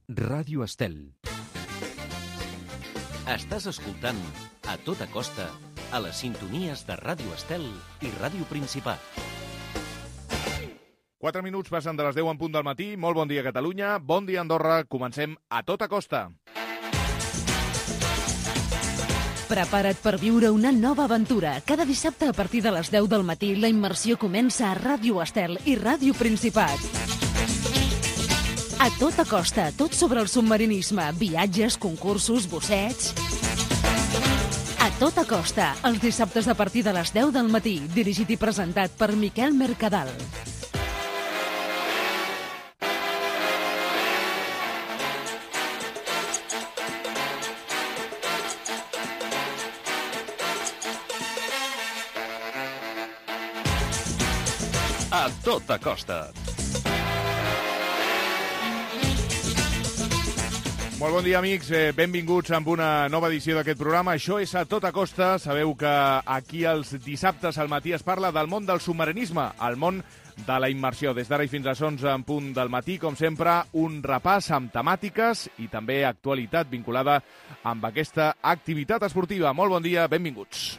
Ràdio Estel. Estàs escoltant A Tota Costa a les sintonies de Ràdio Estel i Ràdio Principat. 4 minuts passen de les 10 en punt del matí. Molt bon dia, Catalunya. Bon dia, Andorra. Comencem A Tota Costa. Prepara't per viure una nova aventura. Cada dissabte a partir de les 10 del matí la immersió comença a Ràdio Estel i Ràdio Principat. A Tota Costa, tot sobre el submarinisme, viatges, concursos, busseigs. A Tota Costa, els dissabtes a partir de les 10 del matí, dirigit i presentat per Miquel Mercadal. A Tota Costa. Molt bon dia, amics. Benvinguts amb una nova edició d'aquest programa. Això és A Tota Costa. Sabeu que aquí els dissabtes al matí es parla del món del submarinisme, el món de la immersió. Des d'ara i fins a les 11 en punt del matí, com sempre, un repàs amb temàtiques i també actualitat vinculada amb aquesta activitat esportiva. Molt bon dia, benvinguts.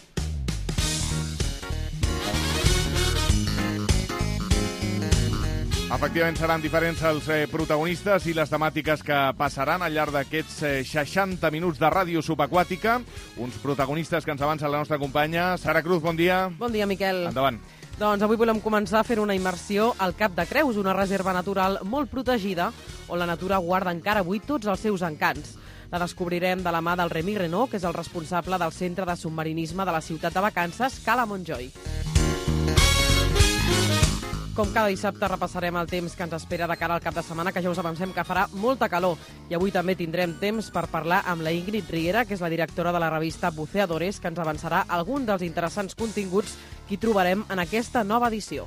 Efectivament, seran diferents els protagonistes i les temàtiques que passaran al llarg d'aquests 60 minuts de ràdio subaquàtica. Uns protagonistes que ens avança la nostra companya. Sara Cruz, bon dia. Bon dia, Miquel. Endavant. Doncs avui volem començar fent una immersió al Cap de Creus, una reserva natural molt protegida, on la natura guarda encara avui tots els seus encants. La descobrirem de la mà del Remi Renault, que és el responsable del Centre de Submarinisme de la ciutat de vacances, Cala Montjoy. Com cada dissabte repassarem el temps que ens espera de cara al cap de setmana, que ja us avancem que farà molta calor. I avui també tindrem temps per parlar amb la Ingrid Riera, que és la directora de la revista Buceadores, que ens avançarà algun dels interessants continguts que hi trobarem en aquesta nova edició.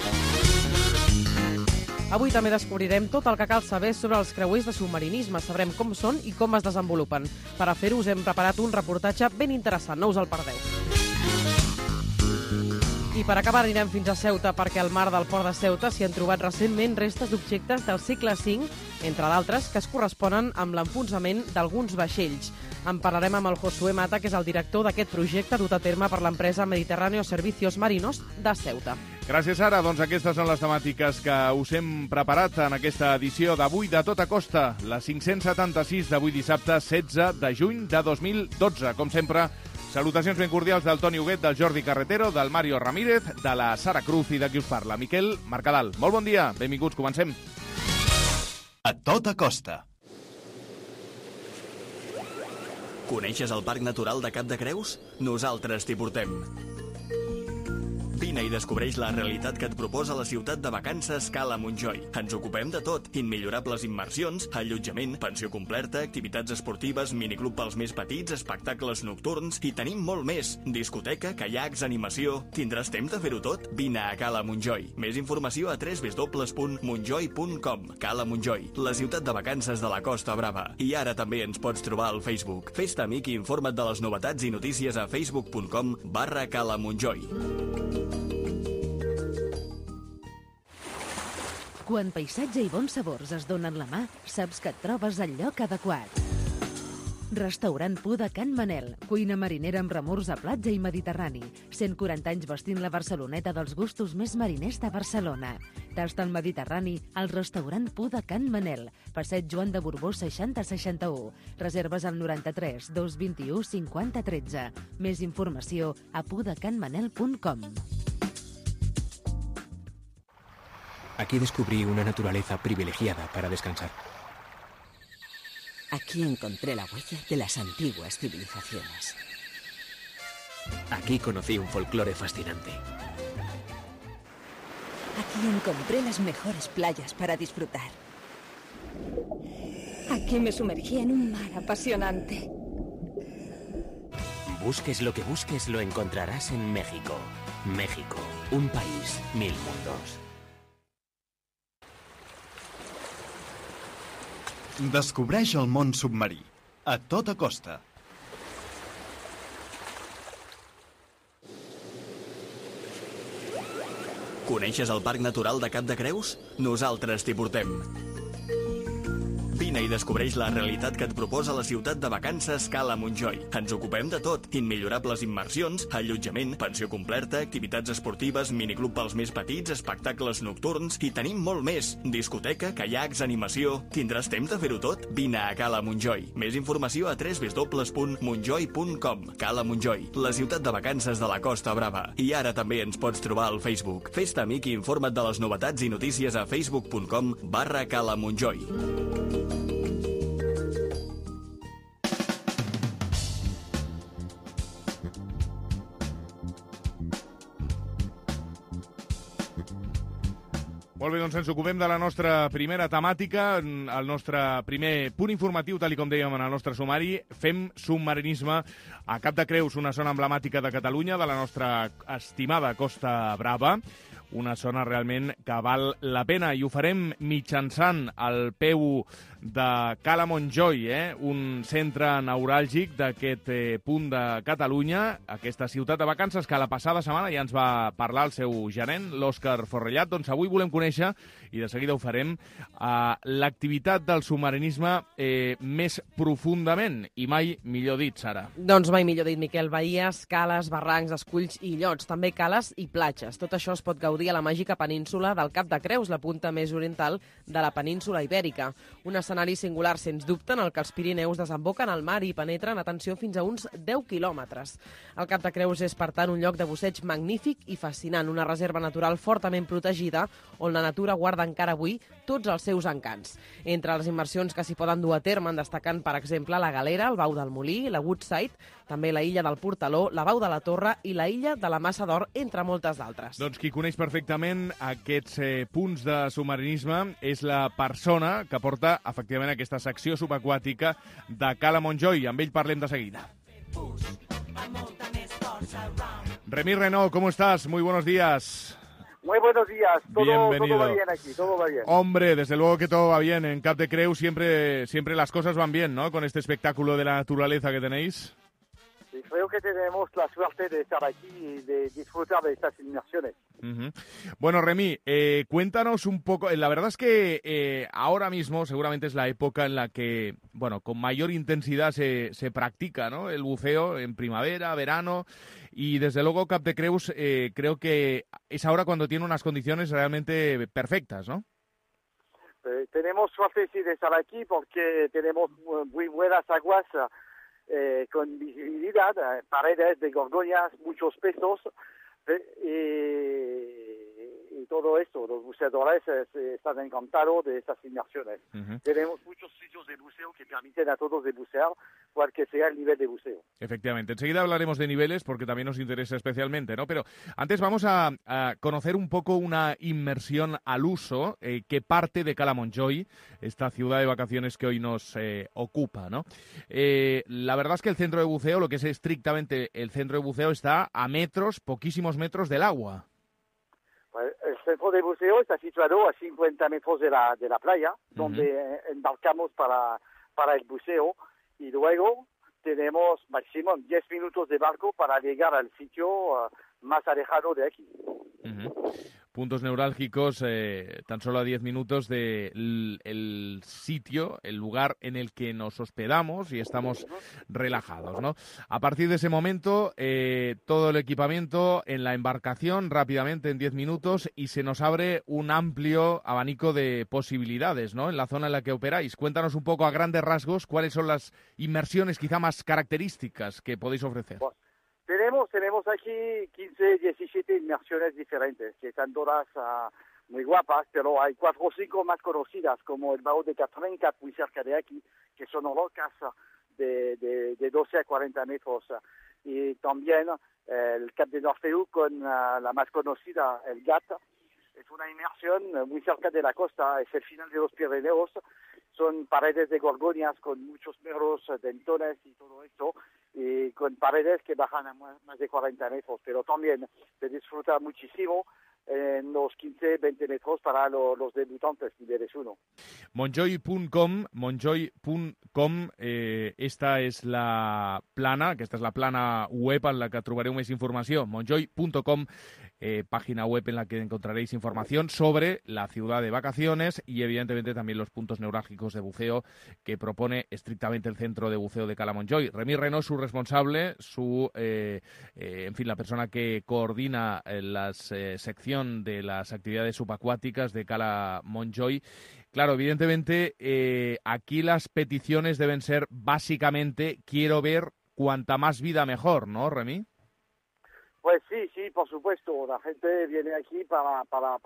Avui també descobrirem tot el que cal saber sobre els creuers de submarinisme. Sabrem com són i com es desenvolupen. Per a fer-ho us hem preparat un reportatge ben interessant, no us el perdeu. I per acabar anirem fins a Ceuta, perquè al mar del port de Ceuta s'hi han trobat recentment restes d'objectes del segle V, entre d'altres, que es corresponen amb l'enfonsament d'alguns vaixells. En parlarem amb el Josué Mata, que és el director d'aquest projecte dut a terme per l'empresa Mediterráneo Servicios Marinos de Ceuta. Gràcies, Sara. Doncs aquestes són les temàtiques que us hem preparat en aquesta edició d'avui de Tota Costa, la 576 d'avui dissabte 16 de juny de 2012. Com sempre, salutacions ben cordials del Toni Huguet, del Jordi Carretero, del Mario Ramírez, de la Sara Cruz i de qui us parla, Miquel Mercadal. Molt bon dia, benvinguts, comencem. A Tota Costa. Coneixes el Parc Natural de Cap de Creus? Nosaltres t'hi portem. Vine i descobreix la realitat que et proposa la ciutat de vacances Cala Montjoy. Ens ocupem de tot: immillorables immersions, allotjament, pensió completa, activitats esportives, miniclub pels més petits, espectacles nocturns i tenim molt més. Discoteca, caiacs, animació... Tindràs temps de fer-ho tot? Vine a Cala Montjoy. Més informació a www.montjoy.com. Cala Montjoy, la ciutat de vacances de la Costa Brava. I ara també ens pots trobar al Facebook. Fes-te amic i informa't de les novetats i notícies a facebook.com/Cala Montjoy. Quan paisatge i bons sabors es donen la mà, saps que et trobes al lloc adequat. Restaurant Pu de Can Manel, cuina marinera amb remors a platja i mediterrani. 140 anys vestint la Barceloneta dels gustos més mariners de Barcelona. Tasta el Mediterrani al restaurant Pu de Can Manel, passeig Joan de Borbó 6061. Reserves al 93 221 50 13. Més informació a pudecanmanel.com. Aquí descubrí una naturaleza privilegiada para descansar. Aquí encontré la huella de las antiguas civilizaciones. Aquí conocí un folclore fascinante. Aquí encontré las mejores playas para disfrutar. Aquí me sumergí en un mar apasionante. Busques lo que busques, lo encontrarás en México. México, un país, 1000 mundos. Descobreix el món submarí. A Tota Costa. Coneixes el Parc Natural de Cap de Creus? Nosaltres t'hi portem. Vine i descobreix la realitat que et proposa la ciutat de vacances Cala Montjoi. Ens ocupem de tot: immillorables immersions, allotjament, pensió completa, activitats esportives, miniclub pels més petits, espectacles nocturns i tenim molt més. Discoteca, caiacs, animació... Tindràs temps de fer-ho tot? Vine a Cala Montjoi. Més informació a www.montjoi.com. Cala Montjoi, la ciutat de vacances de la Costa Brava. I ara també ens pots trobar al Facebook. Fes-te amic i informa't de les novetats i notícies a facebook.com/Cala Montjoi. Molt bé, doncs ens ocupem de la nostra primera temàtica, el nostre primer punt informatiu, tal com dèiem en el nostre sumari. Fem submarinisme a Cap de Creus, una zona emblemàtica de Catalunya, de la nostra estimada Costa Brava, una zona realment que val la pena, i ho farem mitjançant el peu de Cala Montjoi, un centre neuràlgic d'aquest punt de Catalunya, aquesta ciutat de vacances que la passada setmana ja ens va parlar el seu gerent, l'Òscar Forrellat. Doncs avui volem conèixer, i de seguida ho farem, l'activitat del submarinisme més profundament, i mai millor dit, Sara. Doncs mai millor dit, Miquel. Bahies, cales, barrancs, esculls i illots, també cales i platges. Tot això es pot gaudir a la màgica península del Cap de Creus, la punta més oriental de la península ibèrica. Un escenari singular, sens dubte, en el que els Pirineus desemboquen al mar i penetren, atenció, fins a uns 10 quilòmetres. El Cap de Creus és, per tant, un lloc de busseig magnífic i fascinant, una reserva natural fortament protegida, on la natura guarda encara avui tots els seus encants. Entre les immersions que s'hi poden dur a terme en destacant, per exemple, la Galera, el Bau del Molí, la Woodside, també la illa del Portaló, la Bau de la Torre i la illa de la Massa d'Or, entre moltes d'altres. Doncs qui coneix perfectament aquests punts de submarinisme és la persona que porta, efectivament, aquesta secció subaquàtica de Cala Montjoi. Amb ell parlem de seguida. Remy Renaud, ¿cómo estás? Muy buenos días. Muy buenos días, todo va bien aquí, todo va bien. Hombre, desde luego que todo va bien. En Cap de Creus siempre las cosas van bien, ¿no? Con este espectáculo de la naturaleza que tenéis. Sí, creo que tenemos la suerte de estar aquí y de disfrutar de estas inmersiones. Bueno, Remy, cuéntanos un poco. La verdad es que ahora mismo seguramente es la época en la que, bueno, con mayor intensidad se practica, ¿no? El buceo en primavera, verano, y desde luego Cap de Creus creo que es ahora cuando tiene unas condiciones realmente perfectas, ¿no? Tenemos suerte sí de estar aquí porque tenemos muy buenas aguas con visibilidad, paredes de gorgoñas, muchos pesos, y todo esto. Los buceadores están encantados de estas inmersiones. Tenemos muchos sitios de buceo que permiten a todos de bucear, cual que sea el nivel de buceo. Efectivamente. Enseguida hablaremos de niveles porque también nos interesa especialmente, ¿no? Pero antes vamos a conocer un poco una inmersión al uso que parte de Cala Montjoi, esta ciudad de vacaciones que hoy nos ocupa, ¿no? La verdad es que el centro de buceo, lo que es estrictamente el centro de buceo, está a metros, poquísimos metros del agua. El centro de buceo está situado a 50 metros de la playa, donde embarcamos para el buceo, y luego tenemos máximo 10 minutos de barco para llegar al sitio más alejado de aquí. Puntos neurálgicos, tan solo a 10 minutos del sitio, el lugar en el que nos hospedamos y estamos relajados, ¿no? A partir de ese momento, todo el equipamiento en la embarcación rápidamente en 10 minutos y se nos abre un amplio abanico de posibilidades, ¿no? En la zona en la que operáis. Cuéntanos un poco a grandes rasgos cuáles son las inmersiones quizá más características que podéis ofrecer. Bueno, tenemos aquí 15, 17 inmersiones diferentes, que están todas muy guapas, pero hay 4 o 5 más conocidas, como el Bau de Catrenca, muy cerca de aquí, que son rocas de 12 a 40 metros. Y también el Cap de Norfeu con la más conocida, el GAT. Es una inmersión muy cerca de la costa, es el final de los Pirineos. Son paredes de gorgoñas con muchos metros, dentones y todo esto, y con paredes que bajan a más de 40 metros, pero también se disfruta muchísimo en los 15, 20 metros para los debutantes, niveles 1. Montjoi.com, esta és la plana web en la que trobareu més informació, montjoi.com. página web en la que encontraréis información sobre la ciudad de vacaciones y evidentemente también los puntos neurálgicos de buceo que propone estrictamente el Centro de Buceo de Cala Montjuïc. Remy Renaud, su responsable, la persona que coordina la sección de las actividades subacuáticas de Cala Montjuïc. Claro, evidentemente, aquí las peticiones deben ser básicamente, quiero ver cuanta más vida mejor, ¿no, Remy? Pues sí, por supuesto. La gente viene aquí para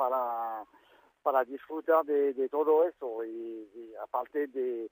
disfrutar de todo eso y aparte de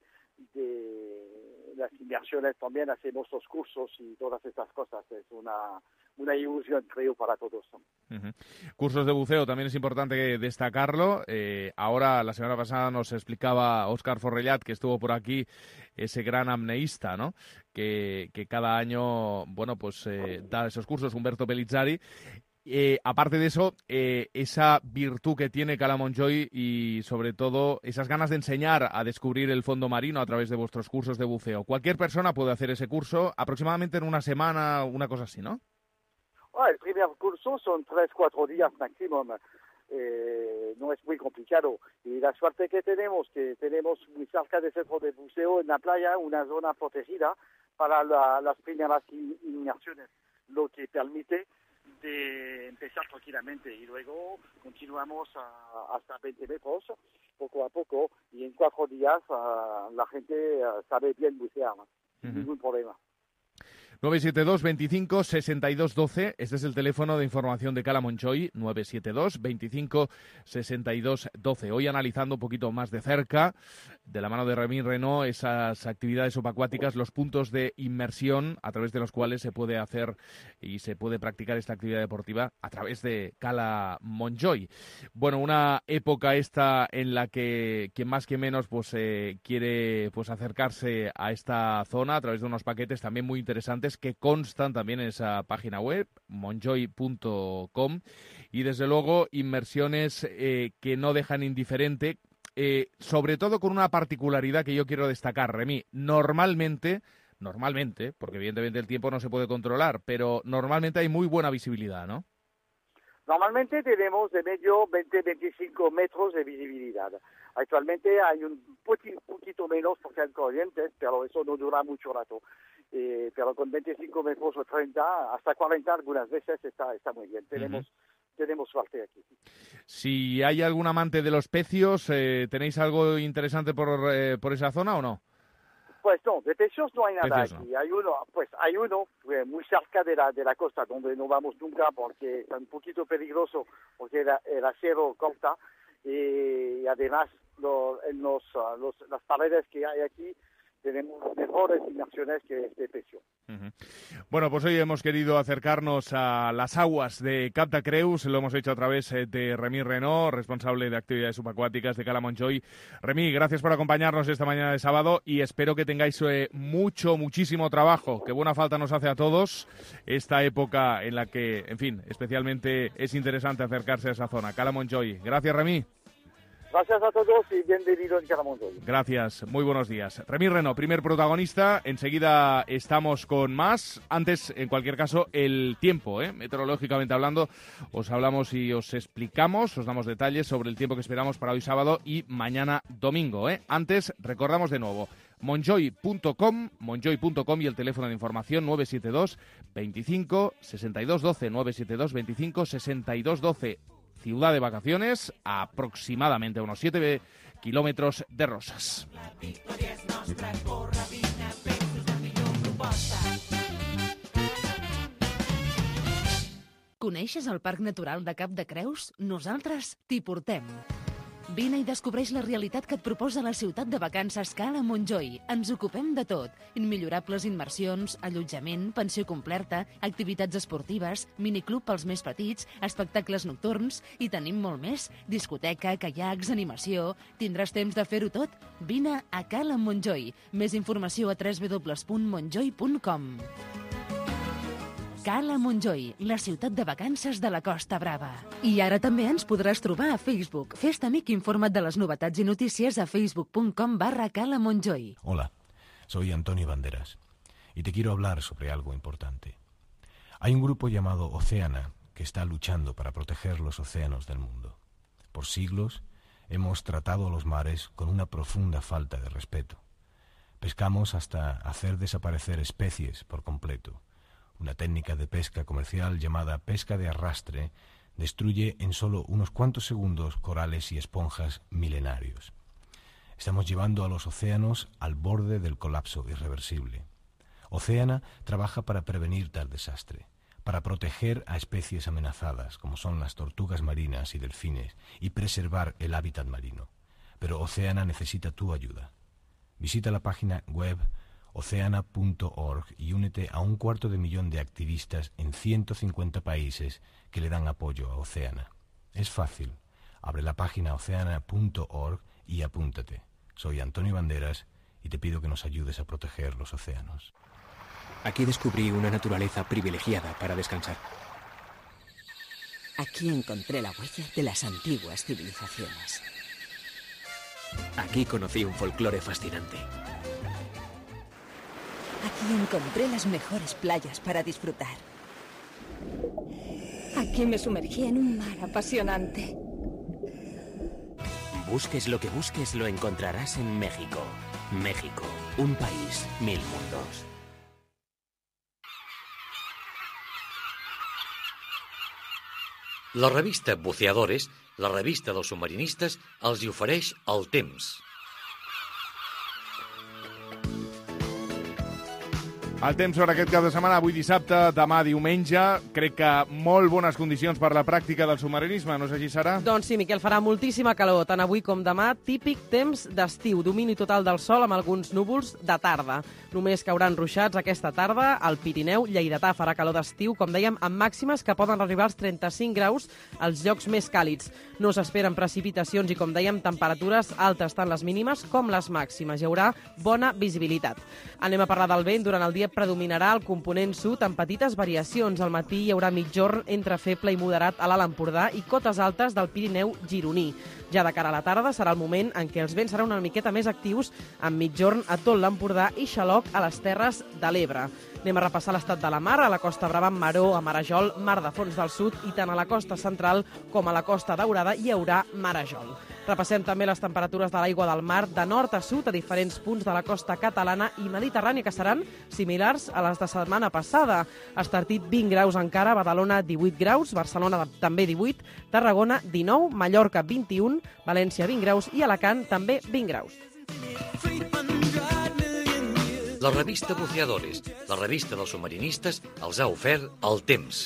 las inversiones también hacemos los cursos y todas estas cosas. Es una ilusión, creo, para todos. Uh-huh. Cursos de buceo también es importante destacarlo. Ahora, la semana pasada nos explicaba Óscar Forrellat, que estuvo por aquí, ese gran apneísta, ¿no? Que cada año, da esos cursos, Humberto Pellizzari. Aparte de eso, esa virtud que tiene Cala Montjuïc y, sobre todo, esas ganas de enseñar a descubrir el fondo marino a través de vuestros cursos de buceo. Cualquier persona puede hacer ese curso aproximadamente en una semana, una cosa así, ¿no? El primer curso son 3-4 días máximo. No es muy complicado. Y la suerte que tenemos muy cerca del centro de buceo en la playa, una zona protegida para las primeras inmersiones, lo que permite de empezar tranquilamente y luego continuamos hasta 20 metros, poco a poco, y en 4 días la gente sabe bien bucear, sin ningún problema. 972 25 62 12, este es el teléfono de información de Cala Montjuïc, 972 25 62 12. Hoy analizando un poquito más de cerca, de la mano de Remy Renaud, esas actividades subacuáticas, los puntos de inmersión a través de los cuales se puede hacer y se puede practicar esta actividad deportiva a través de Cala Montjuïc. Bueno, una época esta en la que quien más que menos quiere acercarse a esta zona a través de unos paquetes también muy interesantes que constan también en esa página web, montjuïc.com, y desde luego inmersiones que no dejan indiferente, sobre todo con una particularidad que yo quiero destacar, Remy. Normalmente, porque evidentemente el tiempo no se puede controlar, pero normalmente hay muy buena visibilidad, ¿no? Normalmente tenemos de medio 20-25 metros de visibilidad. Actualmente hay un poquito menos porque hay corrientes, pero eso no dura mucho rato. Pero con 25 metros o 30, hasta 40 algunas veces está muy bien. Tenemos suerte aquí. Si hay algún amante de los pecios, ¿tenéis algo interesante por esa zona o no? Pues no, de pecios no hay nada pecios aquí. No. Hay uno muy cerca de la costa, donde no vamos nunca porque está un poquito peligroso, porque el acero corta y además las paredes que hay aquí tenemos mejores inmersiones que este pecio. Uh-huh. Bueno, pues hoy hemos querido acercarnos a las aguas de Cap de Creus, lo hemos hecho a través de Remy Renaud, responsable de actividades subacuáticas de Cala Montjuïc. Remy, gracias por acompañarnos esta mañana de sábado y espero que tengáis muchísimo trabajo, que buena falta nos hace a todos esta época en la que, en fin, especialmente es interesante acercarse a esa zona. Cala Montjuïc. Gracias, Remy. Gracias a todos y bienvenidos en Cala Montjuïc. Gracias, muy buenos días. Remy Renaud, primer protagonista, enseguida estamos con más. Antes, en cualquier caso, el tiempo, meteorológicamente hablando, os hablamos y os explicamos, os damos detalles sobre el tiempo que esperamos para hoy sábado y mañana domingo. Antes, recordamos de nuevo, montjuïc.com y el teléfono de información 972 25 62 12, 972 25 62 12. Ciudad de vacaciones, aproximadamente a unos 7 kilómetros de Roses. Coneixes el Parc Natural de Cap de Creus? Nosaltres t'hi portem. Vine i descobreix la realitat que et proposa la ciutat de vacances Cala Montjuïc. Ens ocupem de tot. Immillorables immersions, allotjament, pensió completa, activitats esportives, miniclub pels més petits, espectacles nocturns i tenim molt més. Discoteca, caiacs, animació... Tindràs temps de fer-ho tot? Vine a Cala Montjuïc. Més informació a www.montjuïc.com. Cala Montjuïc, la ciutat de vacances de la Costa Brava. I ara també ens podràs trobar a Facebook. Fes-te amic i informa't de les novetats i notícies a facebook.com/Cala Montjuïc. Hola, soy Antonio Banderas y te quiero hablar sobre algo importante. Hay un grupo llamado Oceana que está luchando para proteger los océanos del mundo. Por siglos hemos tratado a los mares con una profunda falta de respeto. Pescamos hasta hacer desaparecer especies por completo. Una técnica de pesca comercial llamada pesca de arrastre destruye en solo unos cuantos segundos corales y esponjas milenarios. Estamos llevando a los océanos al borde del colapso irreversible. Oceana trabaja para prevenir tal desastre, para proteger a especies amenazadas, como son las tortugas marinas y delfines, y preservar el hábitat marino. Pero Oceana necesita tu ayuda. Visita la página web oceana.org y únete a 250.000 de activistas en 150 países que le dan apoyo a Oceana. Es fácil. Abre la página oceana.org y apúntate. Soy Antonio Banderas y te pido que nos ayudes a proteger los océanos. Aquí descubrí una naturaleza privilegiada para descansar. Aquí encontré la huella de las antiguas civilizaciones. Aquí conocí un folclore fascinante. Aquí encontré las mejores playas para disfrutar. Aquí me sumergí en un mar apasionante. Busques lo que busques, lo encontrarás en México. México, un país, 1000 mundos. La revista Buceadores, la revista dels submarinistes, els hi ofereix el temps. El temps sobre aquest cap de setmana, avui dissabte, demà diumenge. Crec que molt bones condicions per la pràctica del submarinisme, no sé si serà? Doncs sí, Miquel, farà moltíssima calor, tant avui com demà. Típic temps d'estiu, domini total del sol amb alguns núvols de tarda. Només cauran ruixats aquesta tarda. Al Pirineu lleidatà farà calor d'estiu, com dèiem, amb màximes que poden arribar als 35 graus als llocs més càlids. No s'esperen precipitacions i, com dèiem, temperatures altes, tant les mínimes com les màximes. Hi haurà bona visibilitat. Anem a parlar del vent. Durant el dia predominarà el component sud amb petites variacions. Al matí hi haurà migjorn entre feble i moderat a l'Alt Empordà i cotes altes del Pirineu gironí. Ja de cara a la tarda serà el moment en què els vents seran una miqueta més actius, amb migjorn a tot l'Empordà i xaloc a les Terres de l'Ebre. Anem a repassar l'estat de la mar. A la Costa Brava, amb Maró, a Marajol, mar de fons del sud, i tant a la costa central com a la Costa Daurada hi haurà marajol. Repassem també les temperatures de l'aigua del mar de nord a sud a diferents punts de la costa catalana i mediterrània, que seran similars a les de setmana passada. Estartit 20 graus encara, Badalona 18 graus, Barcelona també 18, Tarragona 19, Mallorca 21, València 20 graus i Alacant també 20 graus. La revista Buceadores, la revista dels submarinistes, els ha ofert el temps.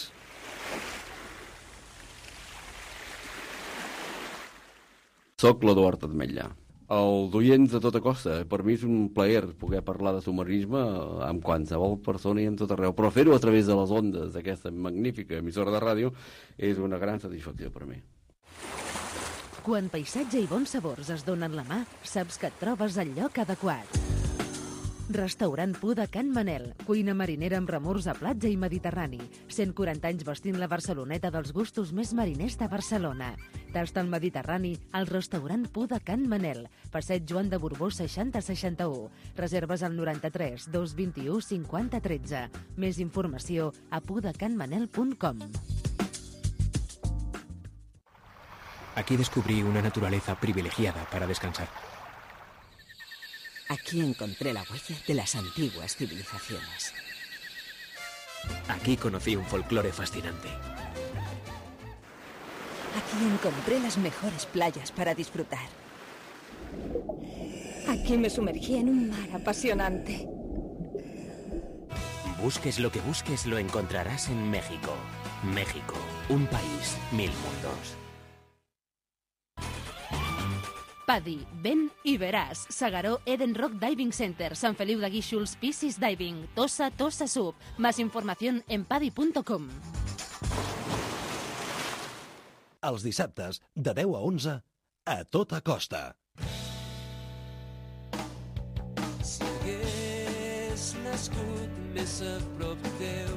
Soc l'Eduard Ametllà. Els oients de tota costa, per mi és un plaer poder parlar de submarinisme amb qualsevol persona i en tot arreu, però fer-ho a través de les ondes d'aquesta magnífica emissora de ràdio és una gran satisfacció per mi. Quan paisatge i bons sabors es donen la mà, saps que et trobes al lloc adequat. Restaurant Pu de Can Manel, cuina marinera amb remors a platja i mediterrani. 140 anys vestint la Barceloneta dels gustos més mariners de Barcelona. Tast al Mediterrani, al restaurant Pu de Can Manel, passeig Joan de Borbó 6061. Reserves al 93 221 50 13. Més informació a pudecanmanel.com. Aquí descubrí una naturaleza privilegiada para descansar. Aquí encontré la huella de las antiguas civilizaciones. Aquí conocí un folclore fascinante. Aquí encontré las mejores playas para disfrutar. Aquí me sumergí en un mar apasionante. Busques lo que busques, lo encontrarás en México. México, un país, 1000 mundos. Paddy, ven i veràs. Segaró Eden Rock Diving Center, Sant Feliu de Guíxols, Piscis Diving, Tossa Sub. Más información en paddy.com. Els dissabtes, de 10 a 11, a tota costa. Si hagués nascut més a prop teu,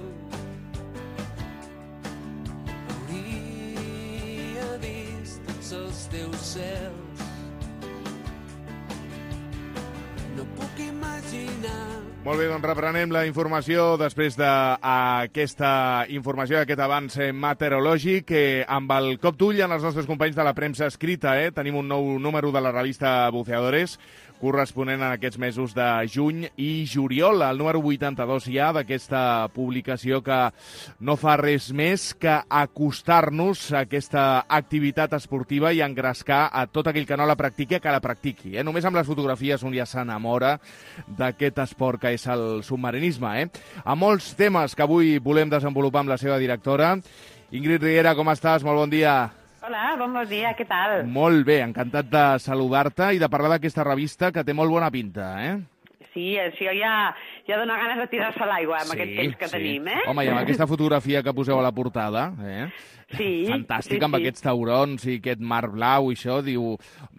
hauria vist tots els teus cels. No puc imaginar Molt bé, doncs reprenem la informació després d'aquesta informació, d'aquest avanç meteorològic, amb el cop d'ull en els nostres companys de la premsa escrita. Tenim un nou número de la revista Buceadores, corresponent a aquests mesos de juny i juliol, el número 82 ja d'aquesta publicació que no fa res més que acostar-nos a aquesta activitat esportiva i engrescar a tot aquell que no la practiqui que la practiqui. Només amb les fotografies un ja s'enamora d'aquest esport que és el submarinisme. A molts temes que avui volem desenvolupar amb la seva directora. Ingrid Riera, com estàs? Molt bon dia. Hola, bon dia, què tal? Molt bé, encantat de saludar-te i de parlar d'aquesta revista que té molt bona pinta, Sí, això ja dona ganes de tirar-se a l'aigua amb aquest temps que tenim, Home, i amb aquesta fotografia que poseu a la portada, Sí. Fantàstic, amb aquests taurons i aquest mar blau i això, diu...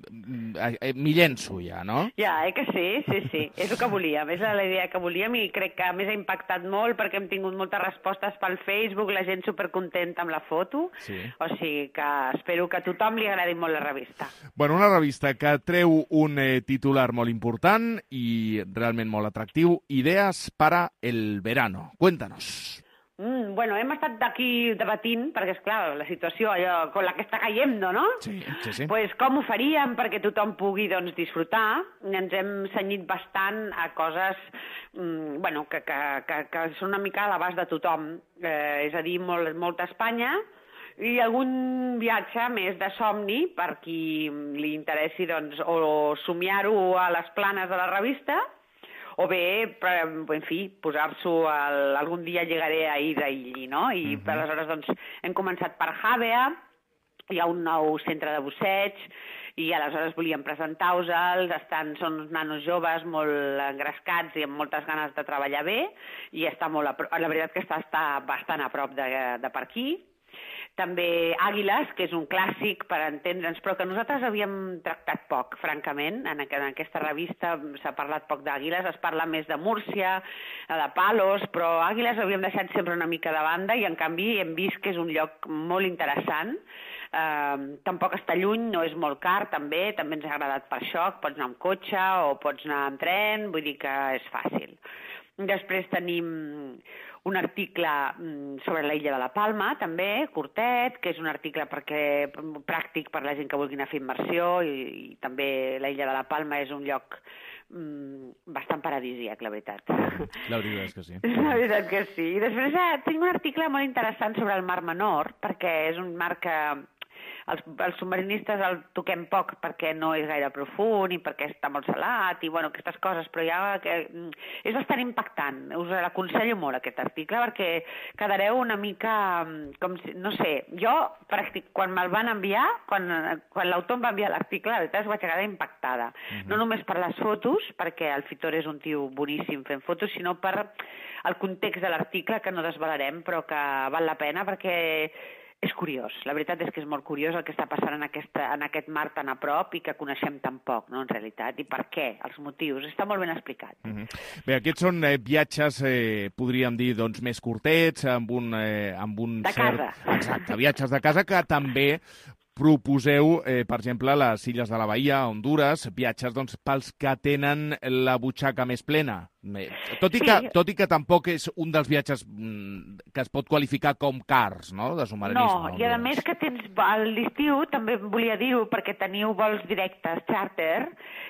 M'hi llenço ja, no? Ja, que sí. És el que volíem, és la idea que volíem i crec que a més ha impactat molt perquè hem tingut moltes respostes pel Facebook, la gent supercontenta amb la foto, o sigui que espero que a tothom li agradi molt la revista. Bueno, una revista que treu un titular molt important i realment molt atractiu, Ideas para el verano. Cuéntanos. Bueno, hem estat aquí debatint, perquè, esclar, la situació allò, con la que està caient-no, no? Sí. Pues com ho faríem perquè tothom pugui, doncs, disfrutar? Ens hem cenyit bastant a coses, bueno, que són una mica a l'abast de tothom. És a dir, molta Espanya, i algun viatge més de somni per qui li interessi, doncs, o somiar-ho a les planes de la revista, o bé, en fi, posar-s'ho algun dia llegaré a Israeli, no? I aleshores, doncs, hem començat per Havea, hi ha un nou centre de busseig, i aleshores volíem presentar-vos-els, són uns nanos joves molt engrescats i amb moltes ganes de treballar bé, i està molt la veritat que està bastant a prop de per aquí. També Àguiles, que és un clàssic per entendre'ns, però que nosaltres havíem tractat poc, francament. En aquesta revista s'ha parlat poc d'Àguiles, es parla més de Múrcia, de Palos, però Àguiles havíem deixat sempre una mica de banda i en canvi hem vist que és un lloc molt interessant. Tampoc està lluny, no és molt car, també ens ha agradat per això, pots anar amb cotxe o pots anar amb tren, vull dir que és fàcil. Després tenim un article sobre la illa de la Palma, també, curtet, que és un article pràctic per la gent que vulgui anar a fer immersió i també la illa de la Palma és un lloc bastant paradisíac, la veritat. La veritat és que sí. La veritat que sí. I després tinc un article molt interessant sobre el Mar Menor, perquè és un mar que els submarinistes el toquem poc perquè no és gaire profund i perquè està molt salat i bueno, aquestes coses, però ja és bastant impactant. Us l'aconsello molt aquest article perquè quedareu una mica com si, no sé, jo quan me'l van enviar, quan l'autor em va enviar l'article, la veritat vaig quedar impactada. No només per les fotos, perquè el Fitor és un tio boníssim fent fotos, sinó per el context de l'article que no desvelarem, però que val la pena perquè és curiós. La veritat és que és molt curiós el que està passant en aquest mar tan a prop i que coneixem tan poc, no, en realitat, i per què, els motius. Està molt ben explicat. Bé, aquests són viatges, podríem dir, doncs, més curtets, amb un de cert... casa. Exacte, viatges de casa que també proposeu, per exemple, les Illes de la Bahia, Hondures, viatges doncs, pels que tenen la butxaca més plena. Tot i que tampoc és un dels viatges que es pot qualificar com cars, no?, de submarinisme. No, i a més que tens l'estiu, també volia dir-ho, perquè teniu vols directes, charter,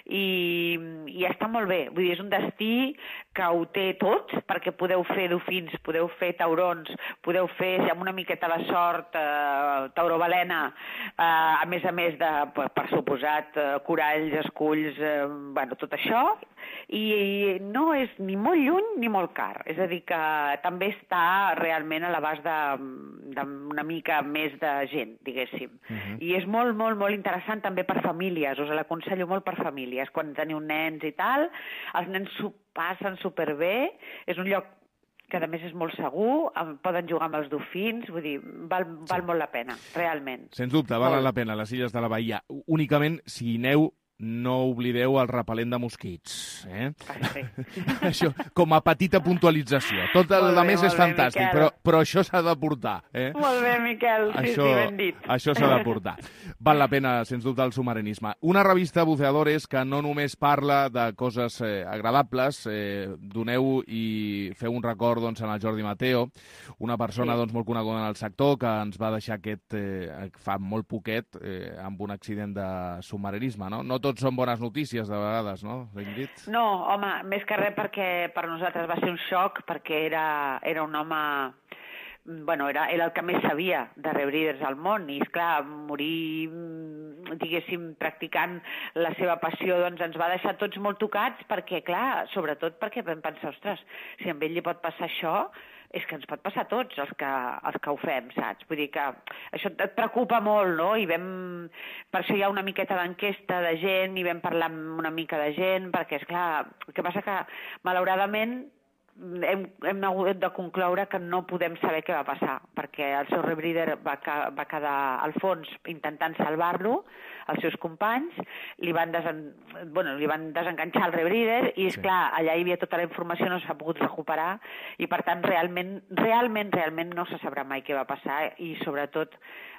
i està molt bé. Vull dir, és un destí que ho té tot, perquè podeu fer dofins, podeu fer taurons, podeu fer, amb una miqueta de sort, taurobalena, a més de, per suposat, coralls, esculls, bueno, tot això, i no és ni molt lluny ni molt car. És a dir, que també està realment a l'abast d'una mica més de gent, diguéssim. I és molt, molt, molt interessant també per famílies. Us l'aconsello molt per famílies. Quan teniu nens i tal, els nens s'ho passen superbé. És un lloc que a més és molt segur, poden jugar amb els dofins, vull dir, val molt la pena, realment. Sens dubte, valen la pena les Illes de la Bahia. Únicament si hi aneu no oblideu el repel·lent de mosquits. Això, com a petita puntualització. Tot el més és fantàstic, però això s'ha de portar. Molt bé, Miquel, sí, ben dit. Això s'ha de portar. Val la pena, sens dubte, el submarinisme. Una revista Buceadores que no només parla de coses agradables, doneu i feu un record en el Jordi Mateo, una persona molt coneguda en el sector que ens va deixar fa molt poquet amb un accident de submarinisme, no? No tots són bones notícies, de vegades, no, Ingrid? No, home, més que res perquè per nosaltres va ser un xoc, perquè era un home... Bueno, era el que més sabia de rebreeders al món i, esclar, morir, diguéssim, practicant la seva passió, doncs ens va deixar tots molt tocats perquè, clar, sobretot perquè vam pensar, ostres, si a ell li pot passar això, és que ens pot passar a tots els que ho fem, saps? Vull dir que això et preocupa molt, no? I per això hi ha una miqueta d'enquesta de gent i vam parlar amb una mica de gent, perquè, esclar, el que passa que, malauradament, hem hagut de concloure que no podem saber què va passar, perquè el seu rebreeder va quedar al fons intentant salvar-lo, els seus companys, li van desenganxar el rebreeder i, esclar, allà hi havia tota la informació, no s'ha pogut recuperar i, per tant, realment no se sabrà mai què va passar i, sobretot,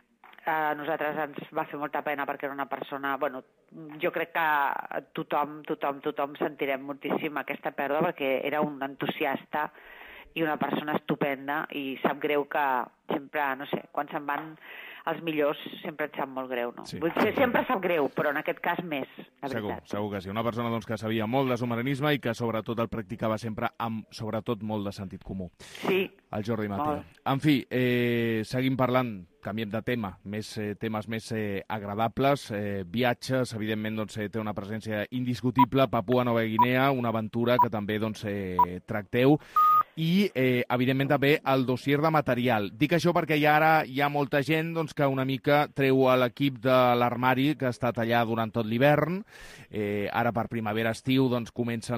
a nosaltres ens va fer molta pena perquè era una persona... Bueno, jo crec que tothom sentirem moltíssim aquesta pèrdua perquè era un entusiasta i una persona estupenda i sap greu que sempre, no sé, quan se'n van els millors sempre et sap molt greu, no? Sí. Sempre sap greu, però en aquest cas més, la veritat. Segur que sí. Una persona que sabia molt de submarinisme i que sobretot el practicava sempre amb, sobretot, molt de sentit comú. Sí. El Jordi Mateo. En fi, seguim parlant, canviem de tema, temes més agradables. Viatges, evidentment, té una presència indiscutible. Papua Nova Guinea, una aventura que també tracteu. I, evidentment, també el dossier de material. Dic això perquè ara hi ha molta gent que una mica treu l'equip de l'armari que ha estat allà durant tot l'hivern. Ara, per primavera-estiu, comencen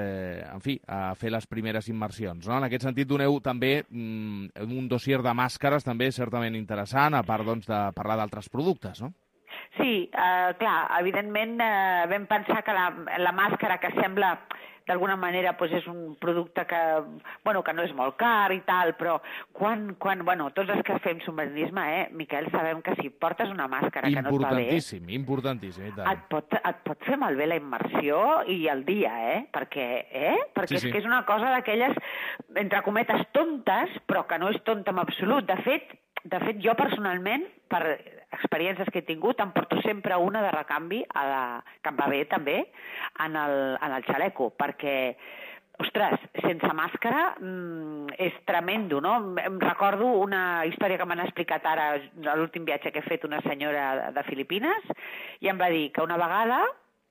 a fer les primeres immersions. No? En aquest sentit, doneu també un dossier de màscares també certament interessant, a part de parlar d'altres productes, no? Sí, clar, evidentment vam pensar que la màscara, que sembla d'alguna manera és un producte que no és molt car i tal, però tots els que fem submarinisme, Miquel, sabem que si portes una màscara que no et va bé... Importantíssim, i tant. Et pot fer malbé la immersió i el dia, perquè és que és una cosa d'aquelles, entre cometes, tontes, però que no és tonta en absolut. De fet, jo personalment, per experiències que he tingut, em porto sempre una de recanvi, que em va bé també, en el xaleco, perquè, ostres, sense màscara és tremendo, no? Em recordo una història que m'han explicat ara a l'últim viatge que he fet una senyora de Filipines, i em va dir que una vegada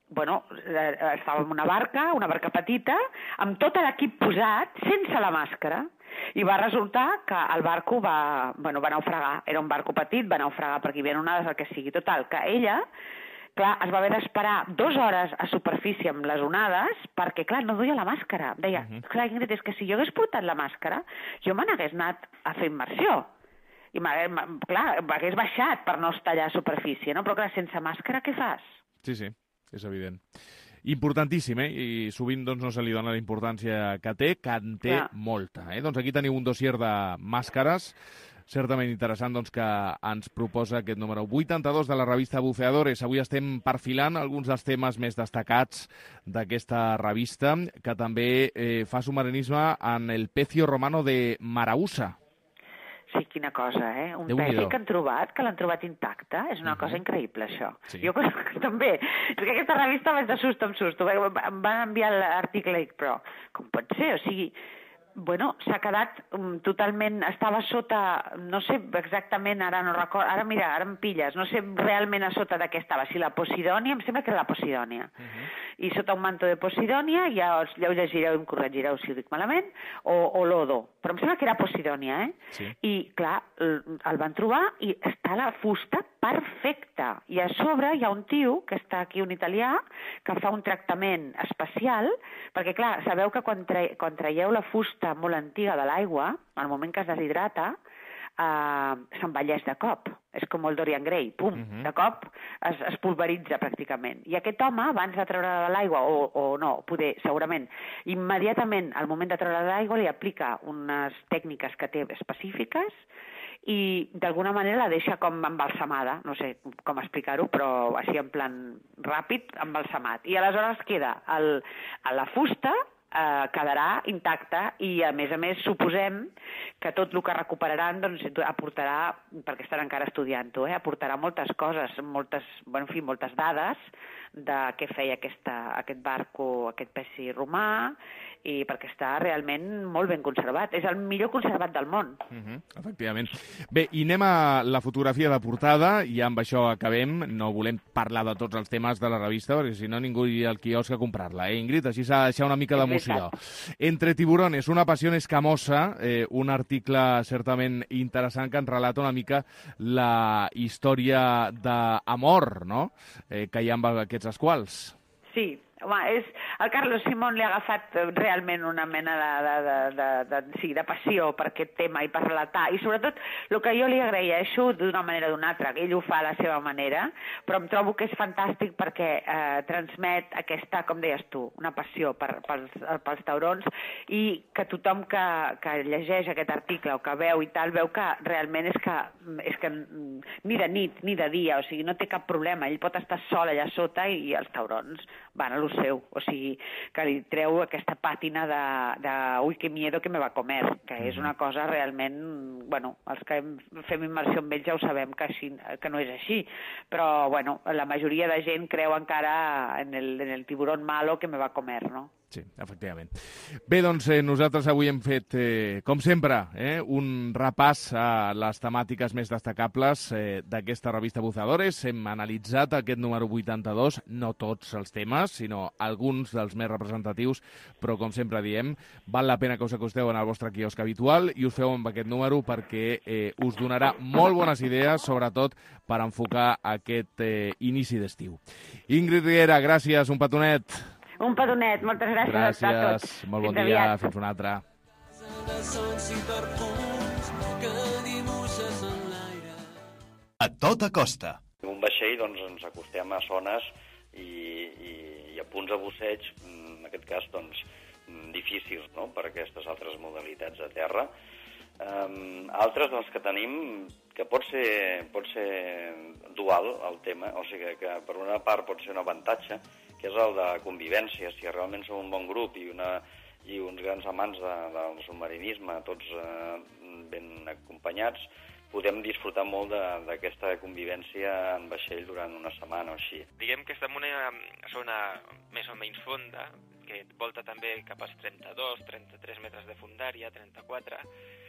estava en una barca petita, amb tot l'equip posat, sense la màscara, i va resultar que el barco va naufragar. Era un barco petit, va naufragar perquè hi havia onades, el que sigui. Total, que ella, clar, es va haver d'esperar 2 hores a superfície amb les onades perquè, clar, no duia la màscara. Deia, clar, Ingrid, és que si jo hagués portat la màscara, jo me n'hagués anat a fer immersió. I, clar, m'hagués baixat per no estar allà a superfície, no? Però, clar, sense màscara, què fas? Sí, és evident. Importantíssim, i sovint no se li dona la importància que té, molta. Aquí teniu un dossier de màscares, certament interessant que ens proposa aquest número 82 de la revista Buceadores. Avui estem perfilant alguns dels temes més destacats d'aquesta revista, que també fa submarinisme en el Pecio Romano de Marausa. Sí, quina cosa, Un peci que l'han trobat intacte. És una cosa increïble, això. Sí. Jo també. És que aquesta revista vaig de susto en susto. Em van enviar l'article i però com pot ser? O sigui, s'ha quedat totalment... Estava sota... No sé exactament, ara no recordo... Ara em pilles. No sé realment a sota de què estava. Si la Posidònia, em sembla que era la Posidònia. I sota un manto de Posidònia, ja ho llegireu i em corregireu si ho dic malament, o lodo. Però em sembla que era Posidònia, Sí. I, clar, el van trobar i està la fusta perfecta. I a sobre hi ha un tio, que està aquí, un italià, que fa un tractament especial, perquè, clar, sabeu que quan traieu la fusta molt antiga de l'aigua, al moment que es deshidrata, s'envelleix de cop. És com el Dorian Gray, pum, de cop es pulveritza pràcticament. I aquest home, abans de treure de l'aigua, o no, poder, segurament, immediatament al moment de treure de l'aigua li aplica unes tècniques que té específiques i d'alguna manera la deixa com embalsamada, no sé com explicar-ho, però així en plan ràpid, embalsamat. I aleshores queda la fusta, quedarà intacta i a més suposem que tot el que recuperaran doncs, aportarà, perquè estan encara estudiant-ho, aportarà moltes coses, moltes dades de què feia aquest barco, aquest peci romà, i perquè està realment molt ben conservat. És el millor conservat del món. Efectivament. Bé, i anem a la fotografia de portada, i amb això acabem. No volem parlar de tots els temes de la revista, perquè si no ningú iria al quiosc a comprar-la. Ingrid, així s'ha de deixar una mica d'emoció. Entre tiburones, una passió escamosa, un article certament interessant que ens relata una mica la història d'amor, no?, que hi ha amb aquests esquals. Sí. Home, el Carlos Simón li ha agafat realment una mena de passió per aquest tema i per relatar. I sobretot el que jo li agraeixo d'una manera o d'una altra, que ell ho fa a la seva manera, però em trobo que és fantàstic perquè transmet aquesta, com deies tu, una passió pels taurons i que tothom que llegeix aquest article o que veu i tal, veu que realment és que ni de nit ni de dia, o sigui, no té cap problema. Ell pot estar sol allà sota i els taurons van a lo seu, o sigui, que li treu aquesta pàtina de ui, que miedo que me va comer, que és una cosa realment, bueno, els que fem immersió amb ells ja ho sabem que no és així, però, bueno, la majoria de gent creu encara en el tiburón malo que me va comer, no? Sí, efectivament. Bé, doncs nosaltres avui hem fet, com sempre, un repàs a les temàtiques més destacables d'aquesta revista Buceadores. Hem analitzat aquest número 82, no tots els temes, sinó alguns dels més representatius, però com sempre diem, val la pena que us acosteu en el vostre quiosc habitual i us feu amb aquest número perquè us donarà molt bones idees, sobretot per enfocar aquest inici d'estiu. Ingrid Riera, gràcies, un petonet. Un petonet, moltes gràcies a tots. Gràcies, molt bon dia, fins una altra. A tota costa. En un vaixell doncs, ens acostem a zones i a punts de busseig, en aquest cas doncs, difícils, no?, per aquestes altres modalitats de terra. Altres doncs, que tenim, que pot ser dual el tema, o sigui que per una part pot ser un avantatge, que és el de convivència. Si realment som un bon grup i uns grans amants del submarinisme, tots ben acompanyats, podem disfrutar molt d'aquesta convivència en vaixell durant una setmana o així. Diguem que estem en una zona més o menys fonda, que volta també cap als 32, 33 metres de fondària, 34,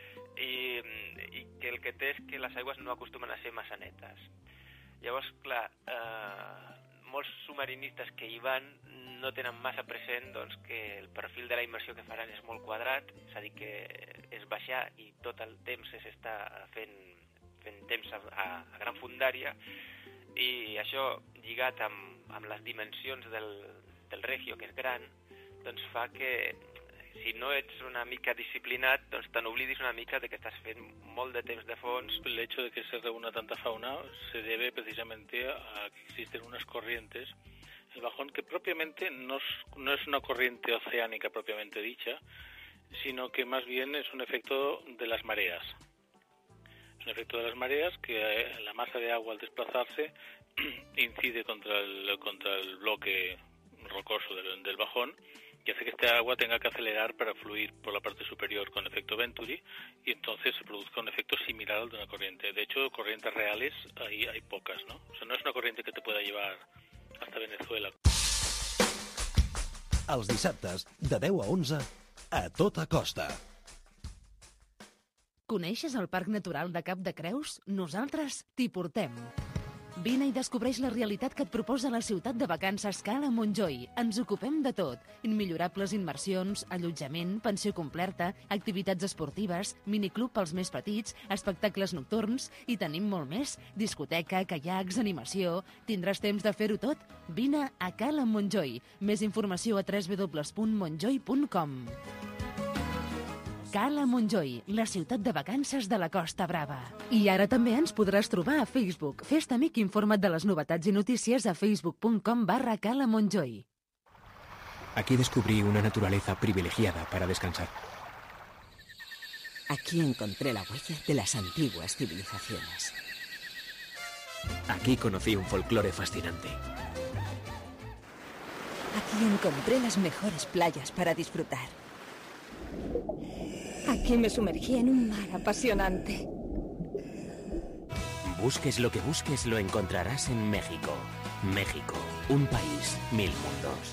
i que el que té és que les aigües no acostumen a ser massa netes. Llavors, clar, molts submarinistes que hi van no tenen massa present doncs, que el perfil de la immersió que faran és molt quadrat, és a dir, que és baixar i tot el temps s'està fent temps a gran fondària, i això lligat amb les dimensions del Regio, que és gran, doncs fa que si no ets una mica disciplinat, doncs te n'oblidis una mica de que estás fent molt de temps de fons. El hecho de que se reúna tanta fauna se debe precisamente a que existen unas corrientes. El bajón, que propiamente no es una corriente oceánica propiamente dicha, sino que más bien es un efecto de las mareas. Es un efecto de las mareas que la masa de agua al desplazarse incide contra el bloque rocoso del bajón, y hace que este agua tenga que acelerar para fluir por la parte superior con efecto Venturi, y entonces se produzca un efecto similar al de una corriente. De hecho, corrientes reales hay pocas, ¿no? O sea, no es una corriente que te pueda llevar hasta Venezuela. Els dissabtes, de 10 a 11, a tota costa. Coneixes el Parc Natural de Cap de Creus? Nosaltres t'hi portem. Vine i descobreix la realitat que et proposa la ciutat de vacances Cala Montjoi. Ens ocupem de tot. Immillorables immersions, allotjament, pensió completa, activitats esportives, miniclub pels més petits, espectacles nocturns i tenim molt més. Discoteca, caiacs, animació... Tindràs temps de fer-ho tot? Vine a Cala Montjoi. Més informació a www.montjoi.com. Cala Montjoi, la ciutat de vacances de la Costa Brava. I ara també ens podràs trobar a Facebook. Fes-te amic i informa't de les novetats i notícies a facebook.com/Cala Montjoi. Aquí descubrí una naturaleza privilegiada para descansar. Aquí encontré la huella de las antiguas civilizaciones. Aquí conocí un folclore fascinante. Aquí encontré las mejores playas para disfrutar. Aquí me sumergí en un mar apasionante. Busques lo que busques, lo encontrarás en México. México, un país, 1000 mundos.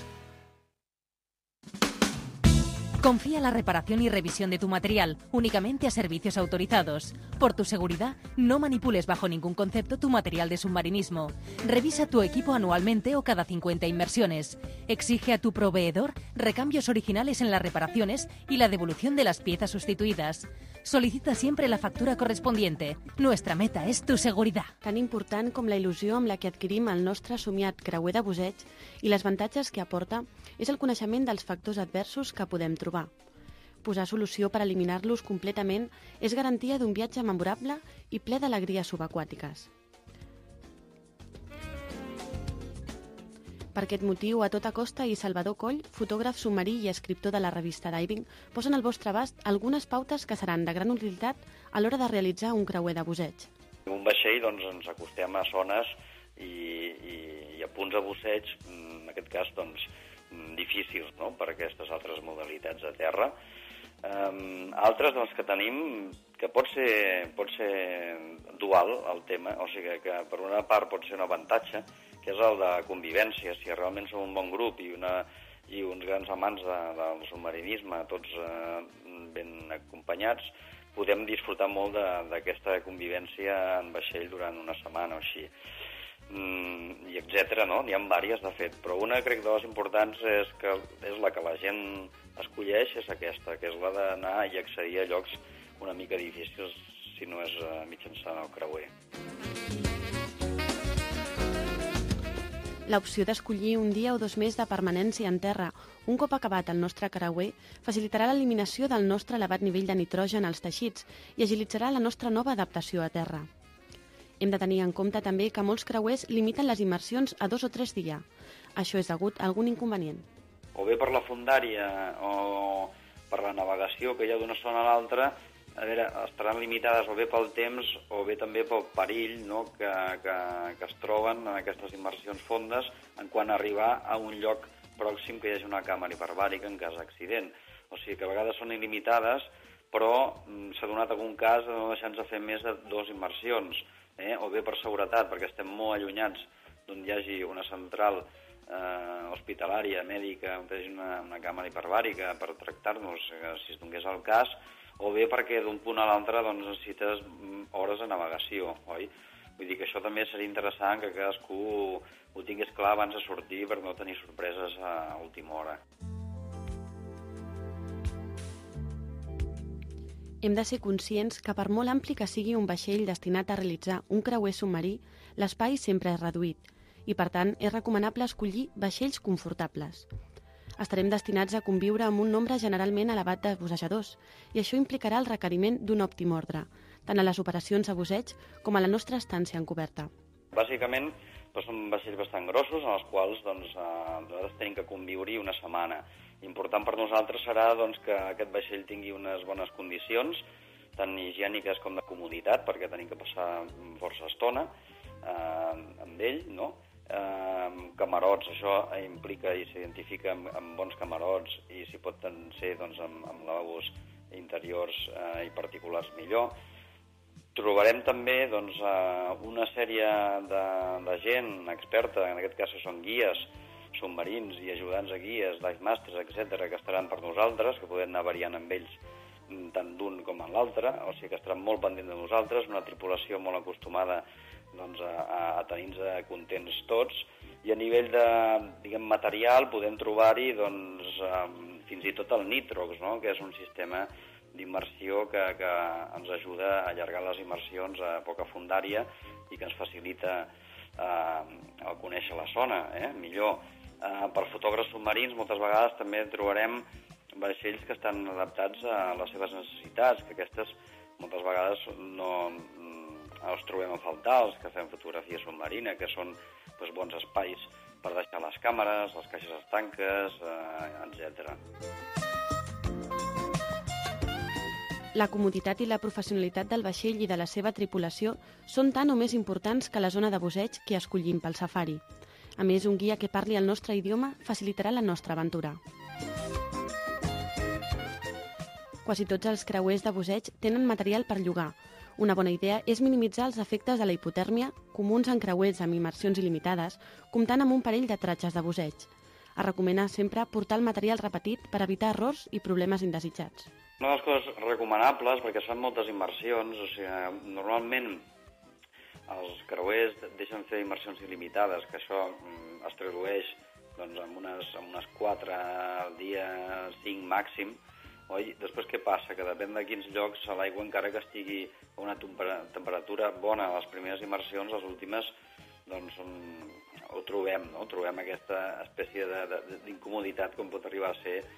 Confía la reparación y revisión de tu material únicamente a servicios autorizados. Por tu seguridad, no manipules bajo ningún concepto tu material de submarinismo. Revisa tu equipo anualmente o cada 50 inmersiones. Exige a tu proveedor recambios originales en las reparaciones y la devolución de las piezas sustituidas. Solicita siempre la factura correspondiente. Nuestra meta és tu seguridad. Tan important com la il·lusió amb la que adquirim el nostre somiat creuer de busseig i les avantatges que aporta és el coneixement dels factors adversos que podem trobar. Posar solució per eliminar-los completament és garantia d'un viatge memorable i ple d'alegries subaquàtiques. Per aquest motiu, a tota costa i Salvador Coll, fotògraf submarí i escriptor de la revista Diving, posen al vostre abast algunes pautes que seran de gran utilitat a l'hora de realitzar un creuer de busseig. En un vaixell doncs, ens acostem a zones i a punts de busseig, en aquest cas doncs, difícils, no?, per aquestes altres modalitats de terra. Altres doncs, que tenim, que pot ser dual el tema, o sigui que per una part pot ser un avantatge, que és el de convivència. Si realment som un bon grup i uns grans amants del submarinisme, tots ben acompanyats, podem disfrutar molt d'aquesta convivència en vaixell durant una setmana o així. I etcètera, no? N'hi ha diverses, de fet, però una, crec, de les importants és la que la gent escolleix, és aquesta, que és la d'anar i accedir a llocs una mica difícils si no és mitjançant el creuer. L'opció d'escollir un dia o 2 més de permanència en terra, un cop acabat el nostre creuer, facilitarà l'eliminació del nostre elevat nivell de nitrogen als teixits i agilitzarà la nostra nova adaptació a terra. Hem de tenir en compte també que molts creuers limiten les immersions a 2 o 3 dies. Això és degut a algun inconvenient. O bé per la fondària o per la navegació que hi ha d'una zona a l'altra, a veure, estaran limitades o bé pel temps o bé també pel perill, no?, que es troben en aquestes immersions fondes en quan arribar a un lloc pròxim que hi hagi una càmera hiperbàrica en cas d'accident. O sigui que a vegades són il·limitades, però s'ha donat algun cas de no deixar-nos fer més de 2 immersions, o bé per seguretat, perquè estem molt allunyats d'on hi hagi una central hospitalària, mèdica, on hi hagi una càmera hiperbàrica per tractar-nos, si es donés el cas, o bé perquè d'un punt a l'altre doncs, necessites hores de navegació, oi? Vull dir que això també seria interessant que cadascú ho tingués clar abans de sortir per no tenir sorpreses a última hora. Hem de ser conscients que per molt ampli que sigui un vaixell destinat a realitzar un creuer submarí, l'espai sempre és reduït i, per tant, és recomanable escollir vaixells confortables. Estarem destinats a conviure amb un nombre generalment elevat de bussejadors i això implicarà el requeriment d'un òptim ordre, tant a les operacions a busseig com a la nostra estància en coberta. Bàsicament, són vaixells bastant grossos en els quals nosaltres tenim que conviure-hi una setmana. Important per nosaltres serà que aquest vaixell tingui unes bones condicions, tant higièniques com de comoditat, perquè tenim que passar força estona amb ell, no? Camarots, això implica i s'identifica amb bons camarots i si pot ser amb lavabos interiors i particulars millor. Trobarem també una sèrie de gent experta, en aquest cas són guies submarins i ajudants a guies, dive masters, etc., que estaran per nosaltres, que podem anar variant amb ells tant d'un com en l'altre, o sigui que estaran molt pendents de nosaltres, una tripulació molt acostumada a tenir-nos contents tots, i a nivell de material podem trobar-hi fins i tot el Nitrox, no?, que és un sistema d'immersió que ens ajuda a allargar les immersions a poca fondària i que ens facilita el conèixer la zona millor. Per fotògrafs submarins moltes vegades també trobarem vaixells que estan adaptats a les seves necessitats, que aquestes moltes vegades no els trobem a faltar, els que fem fotografia submarina, que són bons espais per deixar les càmeres, les caixes estanques, etc. La comoditat i la professionalitat del vaixell i de la seva tripulació són tan o més importants que la zona de busseig que escollim pel safari. A més, un guia que parli el nostre idioma facilitarà la nostra aventura. Quasi tots els creuers de busseig tenen material per llogar. Una bona idea és minimitzar els efectes de la hipotèrmia comuns en creuers amb immersions il·limitades, comptant amb un parell de tratges de busseig. Es recomana sempre portar el material repetit per evitar errors i problemes indesitjats. Una de les coses recomanables, perquè es fan moltes immersions, o sigui, normalment els creuers deixen fer immersions il·limitades, que això es tradueix amb unes 4 al dia, 5 màxim, oi? Després què passa? Que depèn de quins llocs l'aigua, encara que estigui a una temperatura bona a les primeres immersions, les últimes ho trobem, no? Trobem aquesta espècie d'incomoditat com pot arribar a ser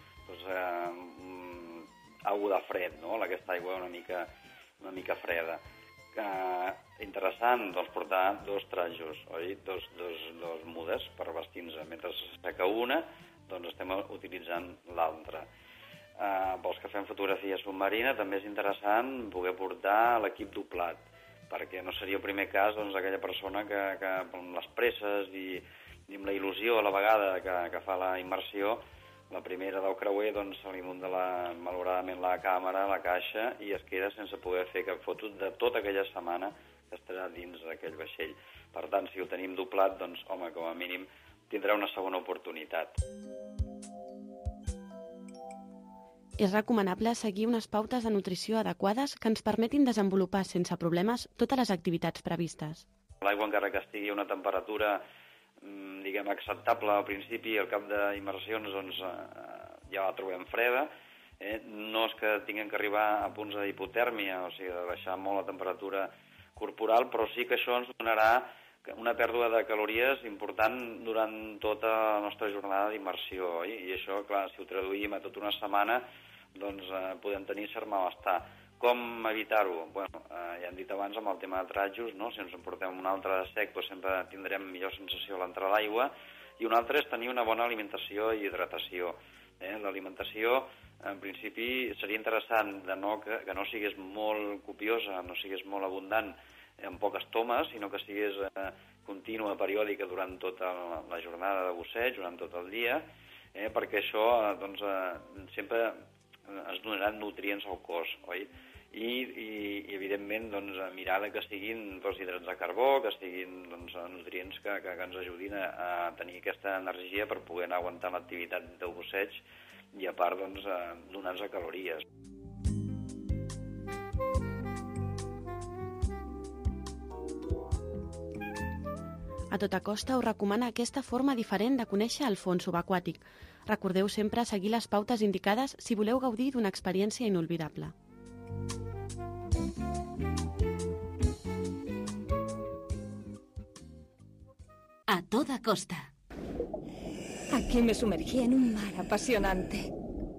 aigua de fred, no? Aquesta aigua una mica freda. Interessant portar 2 trajos, oi? Dos mudes per vestir-nos. Mentre s'asseca una, estem utilitzant l'altra. Pels que fem fotografia submarina també és interessant poder portar l'equip doblat, perquè no seria el primer cas aquella persona que amb les presses i amb la il·lusió a la vegada que fa la immersió, la primera del creuer se li inunda malauradament la càmera, la caixa, i es queda sense poder fer cap foto de tota aquella setmana que estarà dins d'aquell vaixell. Per tant, si ho tenim doblat, home, com a mínim tindrà una segona oportunitat. És recomanable seguir unes pautes de nutrició adequades que ens permetin desenvolupar sense problemes totes les activitats previstes. L'aigua, encara que estigui a una temperatura acceptable al principi, al cap d'immersions ja la trobem freda. No és que tinguem que arribar a punts d'hipotèrmia, o sigui, de baixar molt la temperatura corporal, però sí que això ens donarà una pèrdua de calories important durant tota la nostra jornada d'immersió, oi? I això, clar, si ho traduïm a tota una setmana, podem tenir cert malestar. Com evitar-ho? Bueno, ja hem dit abans amb el tema de tratjos, no? Si ens en portem un altre de sec, sempre tindrem millor sensació a l'entrar a l'aigua, i un altre és tenir una bona alimentació i hidratació. L'alimentació, en principi, seria interessant que no sigués molt copiosa, no sigués molt abundant en poques tomes, sinó que sigués contínua, periòdica durant tota la jornada de busseig, durant tot el dia, perquè això sempre ens donaran nutrients al cos, oi? I evidentment, mirar que siguin hidrats de carbó, que siguin nutrients que ens ajudin a tenir aquesta energia per poder anar aguantant l'activitat del busseig i, a part, donar-nos calories. A tota costa us recomana aquesta forma diferent de conèixer el fons subaquàtic. Recordeu sempre seguir les pautes indicades si voleu gaudir d'una experiència inolvidable. A toda costa. Aquí me sumergí en un mar apasionante.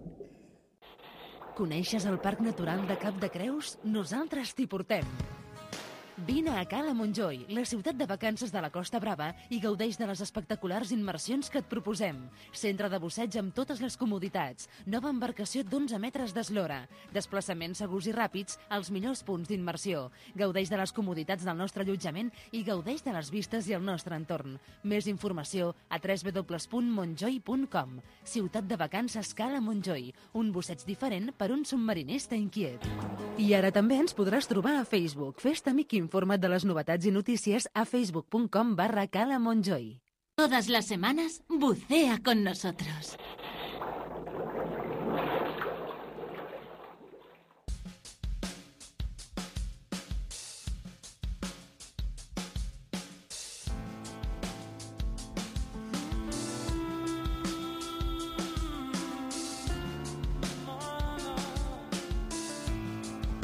Coneixes el Parc Natural de Cap de Creus? Nosaltres t'hi portem. Vine a Cala Montjoi, la ciutat de vacances de la Costa Brava, i gaudeix de les espectaculars immersions que et proposem. Centre de busseig amb totes les comoditats, nova embarcació d'11 metres d'eslora, desplaçaments segurs i ràpids als millors punts d'immersió. Gaudeix de les comoditats del nostre allotjament i gaudeix de les vistes i el nostre entorn. Més informació a www.montjoi.com. Ciutat de vacances Cala Montjoi, un busseig diferent per un submarinista inquiet. I ara també ens podràs trobar a Facebook. Fes-te amic informat de les novetats i notícies a facebook.com/Cala Montjoi. Todas las semanas, bucea con nosotros.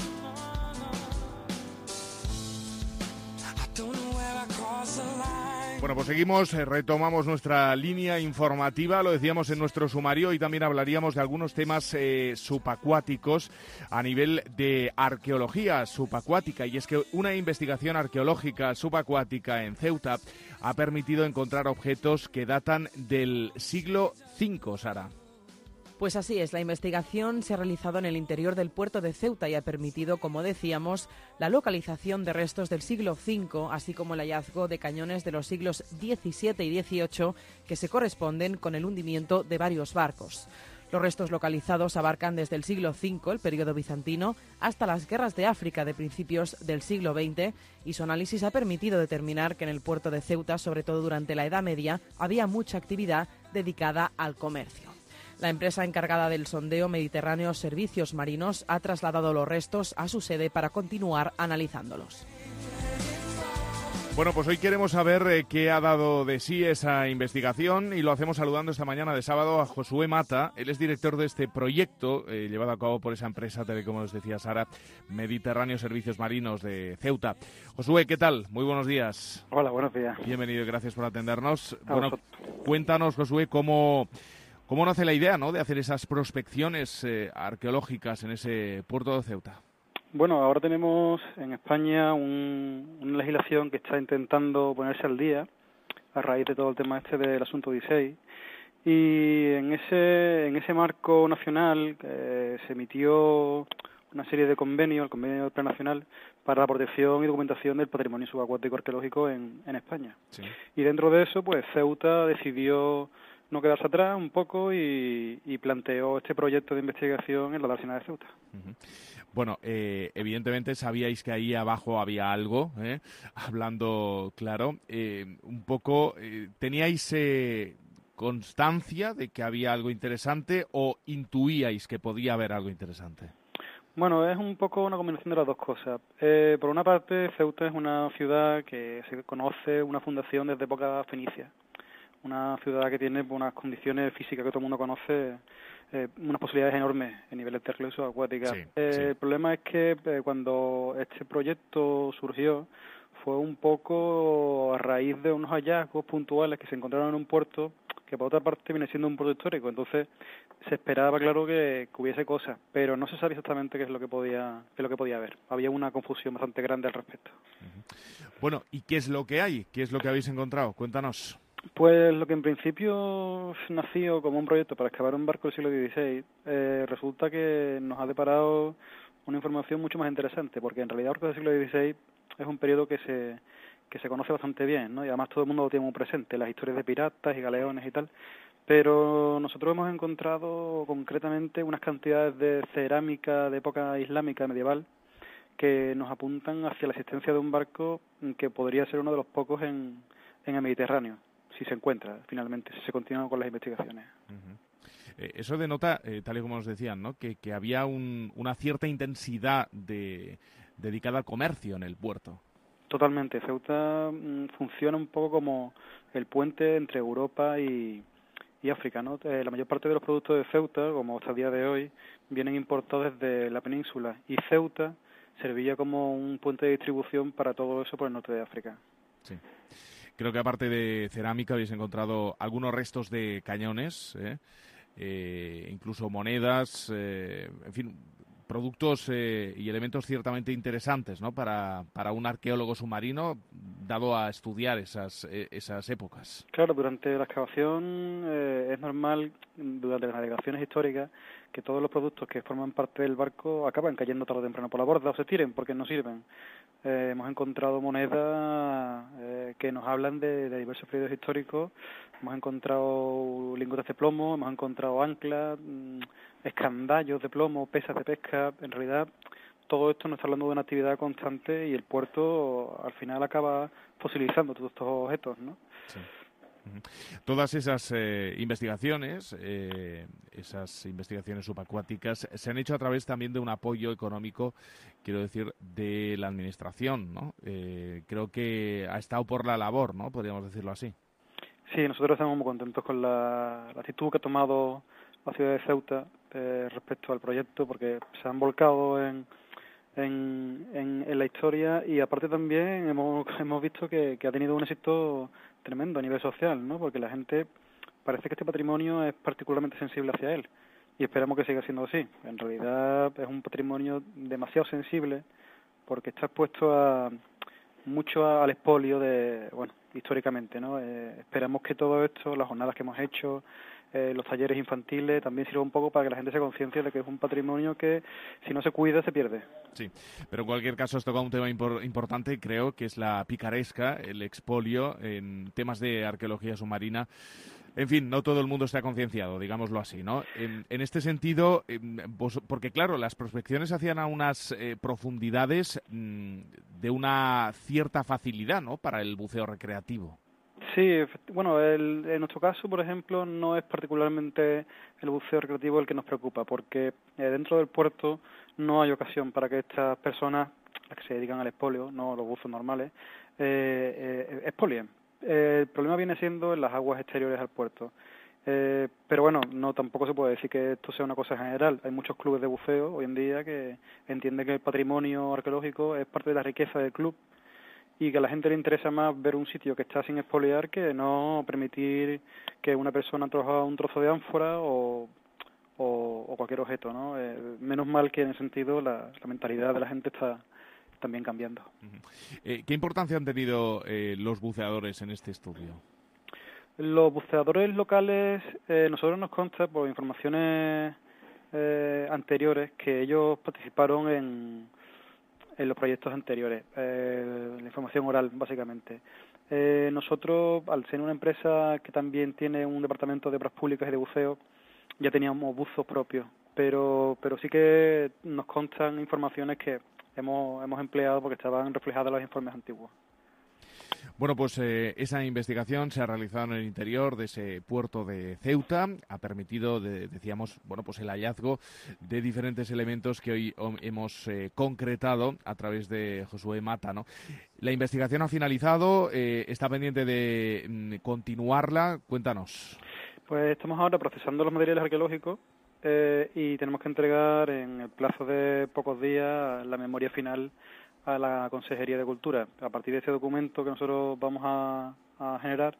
Don't know where I cross the line. Bueno, pues seguimos, retomamos nuestra línea informativa, lo decíamos en nuestro sumario, y también hablaríamos de algunos temas subacuáticos a nivel de arqueología subacuática, y es que una investigación arqueológica subacuática en Ceuta ha permitido encontrar objetos que datan del siglo V, Sara. Pues así es, la investigación se ha realizado en el interior del puerto de Ceuta y ha permitido, como decíamos, la localización de restos del siglo V, así como el hallazgo de cañones de los siglos XVII y XVIII que se corresponden con el hundimiento de varios barcos. Los restos localizados abarcan desde el siglo V, el periodo bizantino, hasta las guerras de África de principios del siglo XX, y su análisis ha permitido determinar que en el puerto de Ceuta, sobre todo durante la Edad Media, había mucha actividad dedicada al comercio. La empresa encargada del sondeo Mediterráneo Servicios Marinos ha trasladado los restos a su sede para continuar analizándolos. Bueno, pues hoy queremos saber qué ha dado de sí esa investigación, y lo hacemos saludando esta mañana de sábado a Josué Mata. Él es director de este proyecto llevado a cabo por esa empresa, como nos decía Sara, Mediterráneo Servicios Marinos de Ceuta. Josué, ¿qué tal? Muy buenos días. Hola, buenos días. Bienvenido y gracias por atendernos. Bueno, cuéntanos, Josué, ¿cómo nace la idea, ¿no?, de hacer esas prospecciones arqueológicas en ese puerto de Ceuta? Bueno, ahora tenemos en España una legislación que está intentando ponerse al día a raíz de todo el tema del asunto Odisei, y en ese marco nacional se emitió una serie de convenios, el convenio del Plan Nacional para la protección y documentación del patrimonio subacuático arqueológico en España. Sí. Y dentro de eso, pues Ceuta decidió no quedarse atrás un poco y planteó este proyecto de investigación en la Dársena de Ceuta. Uh-huh. Bueno, evidentemente sabíais que ahí abajo había algo, hablando claro. Un poco, ¿teníais constancia de que había algo interesante o intuíais que podía haber algo interesante? Bueno, es un poco una combinación de las dos cosas. Por una parte, Ceuta es una ciudad que se conoce una fundación desde época fenicia. Una ciudad que tiene unas condiciones físicas que todo el mundo conoce, unas posibilidades enormes en niveles de recursos acuáticas. Sí. El problema es que cuando este proyecto surgió fue un poco a raíz de unos hallazgos puntuales que se encontraron en un puerto que por otra parte viene siendo un puerto histórico. Entonces se esperaba, claro, que hubiese cosas, pero no se sabía exactamente qué es lo que podía haber. Había una confusión bastante grande al respecto. Uh-huh. Bueno, ¿y qué es lo que hay? ¿Qué es lo que habéis encontrado? Cuéntanos. Pues lo que en principio nació como un proyecto para excavar un barco del siglo XVI, resulta que nos ha deparado una información mucho más interesante, porque en realidad el barco del siglo XVI es un periodo que se conoce bastante bien, ¿no? Y además todo el mundo lo tiene muy presente, las historias de piratas y galeones y tal, pero nosotros hemos encontrado concretamente unas cantidades de cerámica de época islámica medieval que nos apuntan hacia la existencia de un barco que podría ser uno de los pocos en el Mediterráneo, si se encuentra finalmente, si se continúan con las investigaciones. Uh-huh. Eso denota, tal y como nos decían, ¿no?, que había una cierta intensidad dedicada al comercio en el puerto. Totalmente. Ceuta funciona un poco como el puente entre Europa y África, ¿no? La mayor parte de los productos de Ceuta, como hasta el día de hoy, vienen importados desde la península, y Ceuta servía como un puente de distribución para todo eso por el norte de África. Sí. Creo que aparte de cerámica habéis encontrado algunos restos de cañones, incluso monedas, en fin, productos y elementos ciertamente interesantes, ¿no?, para un arqueólogo submarino, dado a estudiar esas épocas. Claro, durante la excavación es normal, durante las navegaciones históricas, que todos los productos que forman parte del barco acaban cayendo tarde o temprano por la borda o se tiren porque no sirven. Hemos encontrado monedas que nos hablan de diversos periodos históricos. Hemos encontrado lingotes de plomo, hemos encontrado anclas, escandallos de plomo, pesas de pesca. En realidad, todo esto nos está hablando de una actividad constante y el puerto al final acaba fosilizando todos estos objetos, ¿no? Sí. Todas esas investigaciones subacuáticas, se han hecho a través también de un apoyo económico, quiero decir, de la administración, ¿no? Creo que ha estado por la labor, ¿no?, podríamos decirlo así. Sí, nosotros estamos muy contentos con la actitud que ha tomado la ciudad de Ceuta respecto al proyecto, porque se han volcado en en la historia, y aparte también hemos visto que ha tenido un éxito tremendo a nivel social, ¿no? Porque la gente parece que este patrimonio es particularmente sensible hacia él, y esperamos que siga siendo así. En realidad es un patrimonio demasiado sensible porque está expuesto mucho al expolio históricamente, ¿no? Esperamos que todo esto, las jornadas que hemos hecho, los talleres infantiles, también sirva un poco para que la gente se conciencie de que es un patrimonio que, si no se cuida, se pierde. Sí, pero en cualquier caso has tocado un tema importante, creo, que es la picaresca, el expolio en temas de arqueología submarina. En fin, no todo el mundo está concienciado, digámoslo así, ¿no? En este sentido, porque claro, las prospecciones se hacían a unas profundidades de una cierta facilidad, ¿no?, para el buceo recreativo. Sí, bueno, en nuestro caso, por ejemplo, no es particularmente el buceo recreativo el que nos preocupa, porque dentro del puerto no hay ocasión para que estas personas, las que se dedican al expolio, no los buzos normales, expolien. El problema viene siendo en las aguas exteriores al puerto. Pero bueno, no tampoco se puede decir que esto sea una cosa general. Hay muchos clubes de buceo hoy en día que entienden que el patrimonio arqueológico es parte de la riqueza del club, y que a la gente le interesa más ver un sitio que está sin expoliar que no permitir que una persona troja un trozo de ánfora o cualquier objeto, ¿no? Menos mal que en ese sentido la mentalidad de la gente está también cambiando. ¿Qué importancia han tenido los buceadores en este estudio? Los buceadores locales, nosotros nos consta por informaciones anteriores que ellos participaron en los proyectos anteriores, la información oral, básicamente. Nosotros, al ser una empresa que también tiene un departamento de obras públicas y de buceo, ya teníamos buzos propios, pero sí que nos constan informaciones que hemos empleado porque estaban reflejadas en los informes antiguos. Bueno, pues esa investigación se ha realizado en el interior de ese puerto de Ceuta, ha permitido, decíamos, bueno, pues el hallazgo de diferentes elementos que hoy hemos concretado a través de Josué Mata, ¿no? La investigación ha finalizado, está pendiente de continuarla, cuéntanos. Pues estamos ahora procesando los materiales arqueológicos y tenemos que entregar en el plazo de pocos días la memoria final a la Consejería de Cultura. A partir de ese documento que nosotros vamos a generar,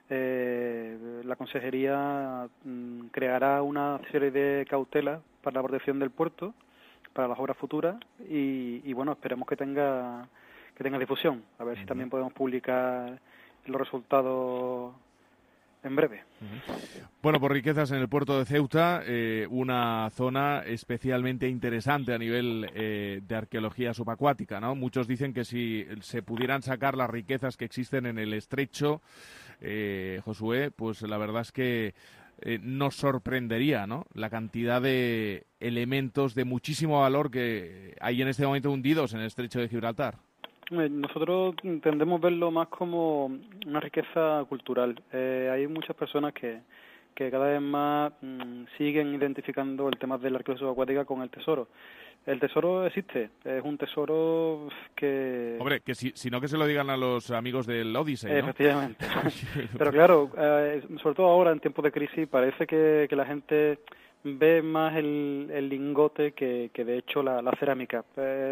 la Consejería creará una serie de cautelas para la protección del puerto, para las obras futuras, y bueno, esperemos que tenga difusión, a ver si también podemos publicar los resultados en breve. Bueno, por riquezas en el puerto de Ceuta, una zona especialmente interesante a nivel de arqueología subacuática, ¿no? Muchos dicen que si se pudieran sacar las riquezas que existen en el estrecho, Josué, pues la verdad es que nos sorprendería, ¿no?, la cantidad de elementos de muchísimo valor que hay en este momento hundidos en el estrecho de Gibraltar. Nosotros tendemos verlo más como una riqueza cultural. Hay muchas personas que cada vez más siguen identificando el tema de la arqueología subacuática con el tesoro. El tesoro existe, es un tesoro que... Hombre, que si no, que se lo digan a los amigos del Odyssey, ¿no? Efectivamente. Pero claro, sobre todo ahora en tiempos de crisis, parece que la gente ve más el lingote que de hecho la cerámica.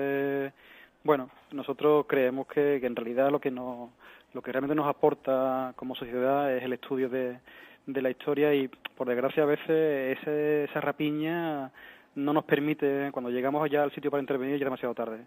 Bueno, nosotros creemos que en realidad lo que realmente nos aporta como sociedad es el estudio de la historia, y por desgracia a veces esa rapiña no nos permite, cuando llegamos allá al sitio para intervenir, ya es demasiado tarde.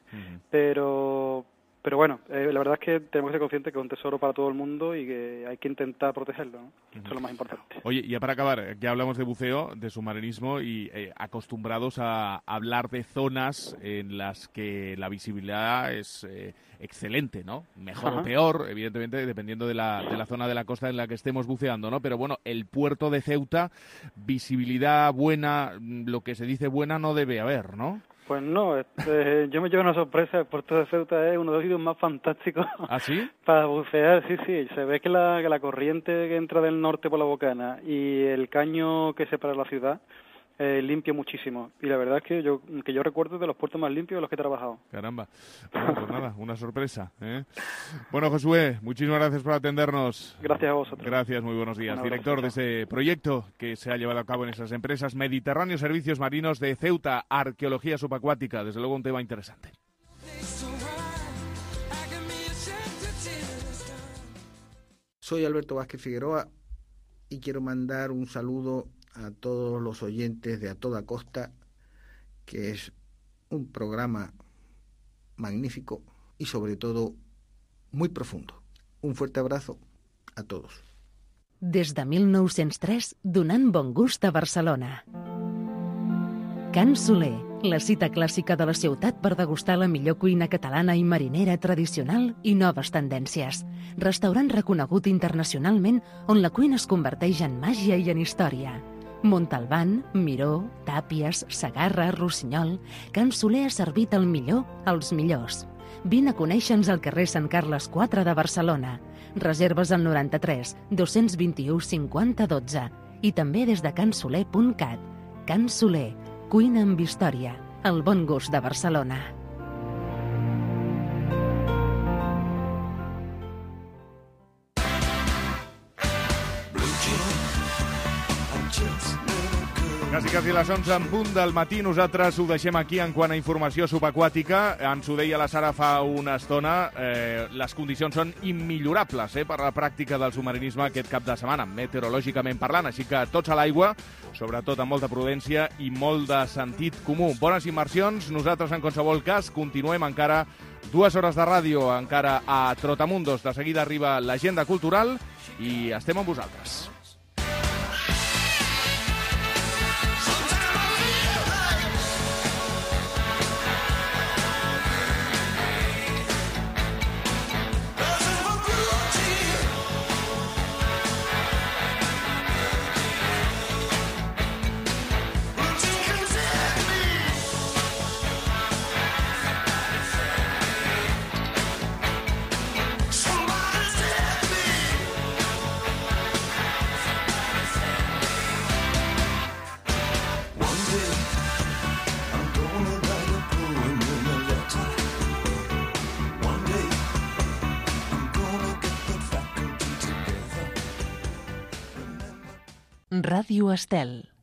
Pero bueno, la verdad es que tenemos que ser conscientes que es un tesoro para todo el mundo y que hay que intentar protegerlo, ¿no? Eso es lo más importante. Oye, ya para acabar, ya hablamos de buceo, de submarinismo, y acostumbrados a hablar de zonas en las que la visibilidad es excelente, ¿no? Mejor o peor, evidentemente, dependiendo de la zona de la costa en la que estemos buceando, ¿no? Pero bueno, el puerto de Ceuta, visibilidad buena, lo que se dice buena no debe haber, ¿no? Pues no, yo me llevo una sorpresa. El puerto de Ceuta es uno de los sitios más fantásticos. ¿Ah, sí? Para bucear, sí. Se ve que la corriente que entra del norte por la Bocana y el caño que separa la ciudad limpio muchísimo. Y la verdad es que yo recuerdo de los puertos más limpios de los que he trabajado. Caramba. Bueno, pues nada, una sorpresa, ¿eh? Bueno, Josué, muchísimas gracias por atendernos. Gracias a vosotros. Gracias, muy buenos días. Director de ese proyecto que se ha llevado a cabo en esas empresas, Mediterráneo Servicios Marinos de Ceuta, Arqueología Subacuática. Desde luego un tema interesante. Soy Alberto Vázquez Figueroa y quiero mandar un saludo a todos los oyentes de A Toda Costa, que es un programa magnífico y sobre todo muy profundo. Un fuerte abrazo a todos. Des de 1903, donant bon gust a Barcelona. Can Soler, la cita clàssica de la ciutat per degustar la millor cuina catalana i marinera tradicional i noves tendències. Restaurant reconegut internacionalment on la cuina es converteix en màgia i en història. Montalbán, Miró, Tàpies, Segarra, Rossinyol... Can Soler ha servit el millor als millors. Vine a conèixer-nos al carrer Sant Carles 4 de Barcelona. Reserves al 93 221 50 12 i també des de cansoler.cat. Can Soler, cuina amb història, el bon gust de Barcelona. Quasi les 11 en punt del matí. Nosaltres ho deixem aquí en quant a informació subaquàtica. Ens ho deia la Sara fa una estona. Les condicions són immillorables per la pràctica del submarinisme aquest cap de setmana, meteorològicament parlant. Així que tots a l'aigua, sobretot amb molta prudència i molt de sentit comú. Bones immersions. Nosaltres, en qualsevol cas, continuem encara 2 hores de ràdio, encara a Trotamundos. De seguida arriba l'agenda cultural i estem amb vosaltres. Ràdio Estel.